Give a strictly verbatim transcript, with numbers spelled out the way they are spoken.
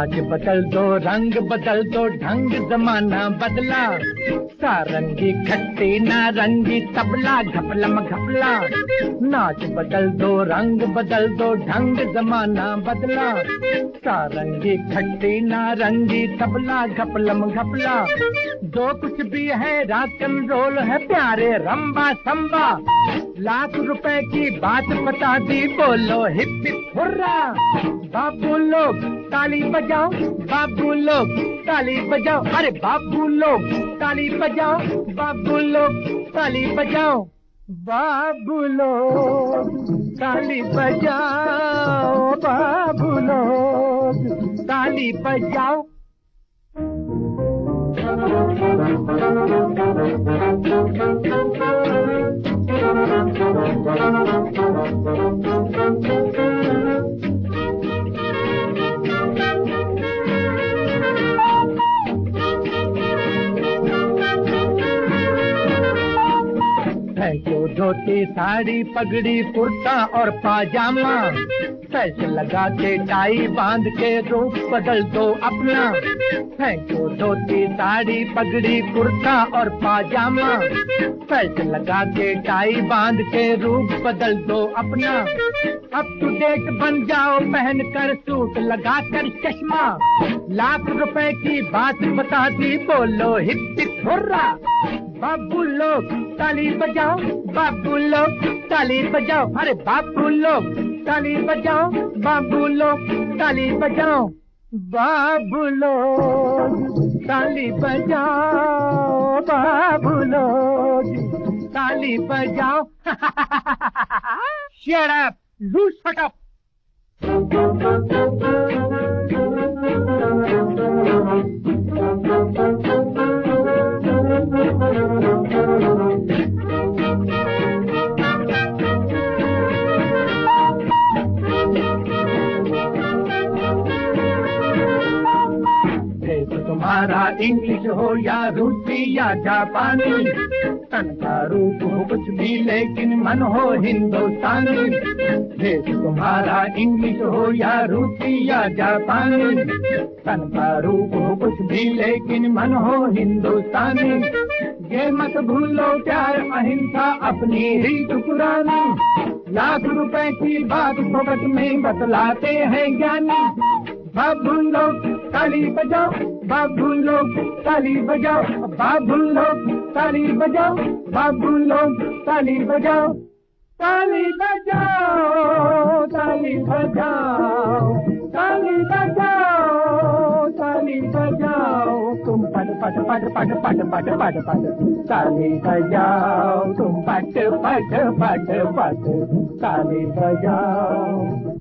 नाच बदल दो, रंग बदल दो, ढंग जमाना बदला। सारंगी खट्टी नारंगी तबला घपलम घपला। नाच बदल दो, रंग बदल दो, ढंग जमाना बदला। सारंगी खट्टी नारंगी तबला घपलम घपला। जो कुछ भी है रॉक एंड रोल है प्यारे रंबा संबा। लाख रुपए की बात बता दी, बोलो हिप हिप हुर्रा। बाबू लोग ताली बजाओ, बाबू लोग ताली बजाओ, अरे बाबू लोग ताली बजाओ, बाबू लोग ताली बजाओ। बाबू लोग ताली बजाओ, बाबू लोग ताली बजाओ। फेंको धोती साड़ी पगड़ी कुर्ता और पाजामा। सैस लगा के टाई बांध के रूप बदल दो अपना। फेंको धोती साड़ी पगड़ी कुर्ता और पाजामा। सैस लगा के टाई बांध के रूप बदल दो अपना। अप टू डेट बन जाओ पहन कर सूट लगा कर चश्मा। लाख रुपए की बात बता दी, बोलो हिप हिप हुर्रा। बाबू लोग ताली बजाओ, बाबू लोग ताली बजाओ, अरे बाबू लोग ताली बजाओ, बाबू लोग ताली बजाओ। बाबू लोग ताली बजाओ, बाबू लोग ताली बजाओ। Shut up, you shut up. तुम्हारा इंग्लिश हो या रूसी या जापानी। तन का रूप हो कुछ भी लेकिन मन हो हिंदुस्तानी। देश तुम्हारा इंग्लिश हो या रूसी या जापानी। तन का रूप हो कुछ भी लेकिन मन हो हिंदुस्तानी। ये मत भूलो प्यार अहिंसा अपनी रीत पुरानी। लाख रुपए की बात फोकट में बतलाते हैं ज्ञानी। बाबू लोग ताली बजाओ, बाबू लोग ताली बजाओ, बाबू लोग ताली बजाओ, बाबू लोग ताली बजाओ। ताली बजाओ, ताली बजाओ, ताली बजाओ, ताली बजाओ। तुम पट पट पट पट पट पट पट पट ताली बजाओ। तुम पट पट पट पट ताली बजाओ।